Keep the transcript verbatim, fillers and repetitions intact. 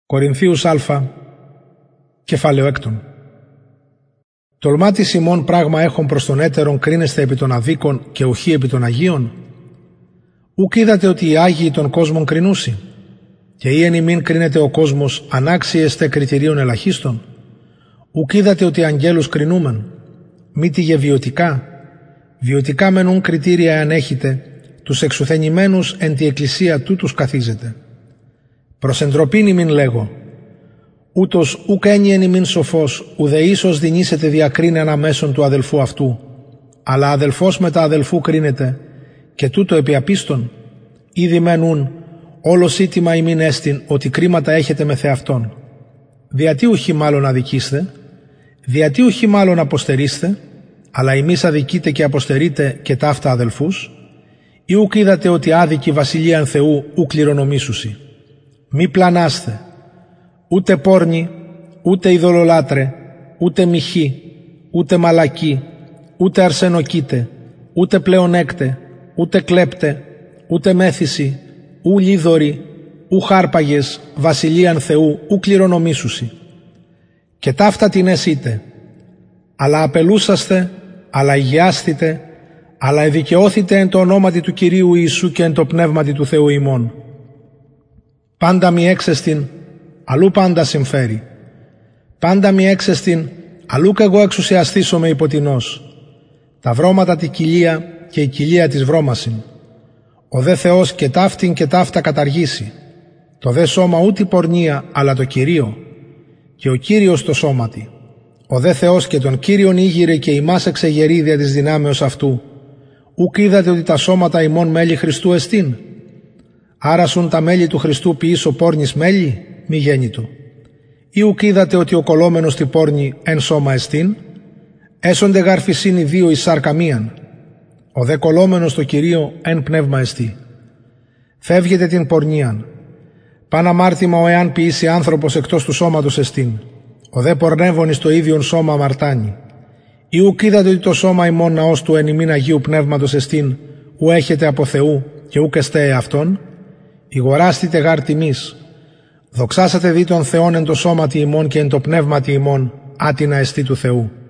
Κορινθίους Α, κεφάλαιο έκτον. Τολμάτις ημών πράγμα έχων προς τον έτερον κρίνεστε επί των αδίκων και ουχή επί των Αγίων. Ουκ είδατε ότι οι Άγιοι των κόσμων κρινούσι, και ή εν ημίν κρίνεται ο κόσμος ανάξιεστε κριτηρίων ελαχίστων. Ουκ είδατε ότι αγγέλους κρινούμεν, μη τίγε βιωτικά, βιωτικά μενούν κριτήρια εάν έχετε, τους εξουθενημένους εν τη εκκλησία τούτους καθίζετε. Προς εντροπήν ημίν λέγω, ούτως ουκ ένι εν ημίν σοφός, ουδε ίσως δυνήσετε διακρίνε αναμέσων του αδελφού αυτού, αλλά αδελφός μετά αδελφού κρίνεται, και τούτο επί απίστων, ήδη μενούν, όλος ήτιμα ημίν έστιν, ότι κρίματα έχετε με θεαυτόν. Διατί ουχή μάλλον αδικήστε, διατί ουχή μάλλον αποστερήστε, αλλά ημείς αδικείτε και αποστερείτε και ταύτα αδελφούς, ή ουκ είδατε ότι άδικη βασιλείαν Θεού ουκ κληρονομήσουσι. Μη πλανάστε, ούτε πόρνοι, ούτε ειδωλολάτρε, ούτε μοιχοί, ούτε μαλακοί, ούτε αρσενοκίτε, ούτε πλεονέκτε, ούτε κλέπτε, ούτε μέθηση, ου λίδωροι, ου χάρπαγες, βασιλείαν Θεού ου κληρονομήσουσι. Και ταύτα την εσείτε, αλλά απελούσαστε, αλλά υγιάστητε, αλλά εδικαιώθητε εν το ονόματι του Κυρίου Ιησού και εν το πνεύματι του Θεού ημών. Πάντα μη έξεστην, αλλού πάντα συμφέρει. Πάντα μη έξεστην, αλλού κι εγώ εξουσιαστήσομαι υποτινός. Τα βρώματα τη κοιλία και η κοιλία της βρώμασιν. Ο δε Θεός και ταύτην και ταύτα καταργήσει. Το δε σώμα ούτι πορνεία, αλλά το Κυρίο. Και ο Κύριος το σώματι. Ο δε Θεός και τον Κύριον ήγηρε και ημάς εξεγερεί δια της δυνάμεως αυτού. Ουκ είδατε ότι τα σώματα ημών μέλη Χριστού εστίν. Άρασουν τα μέλη του Χριστού ποιήσω πόρνης μέλη, μη γέννητο. Ή ουκ είδατε ότι ο κολόμενος τη πόρνη εν σώμα εστίν. Έσονται γαρφισίν οι δύο εις σάρκα μίαν. Ο δε κολόμενος το Κυρίο εν πνεύμα εστί. Φεύγετε την πορνίαν. Παν αμάρτημα ο εάν ποιήσει άνθρωπος εκτός του σώματος εστίν. Ο δε πορνεύων εις το ίδιον σώμα αμαρτάνει. Ή ουκ είδατε ότι το σώμα ημών ναός του εν ημίν Αγίου Πνεύματος εστίν, ου έχετε από Θεού και ουκ εστέ εαυτόν. Ηγοράστητε γάρ τιμής. Δοξάσατε δι τον Θεόν εν το σώματι ημών και εν το πνεύματι ημών, άτινα εστί του Θεού.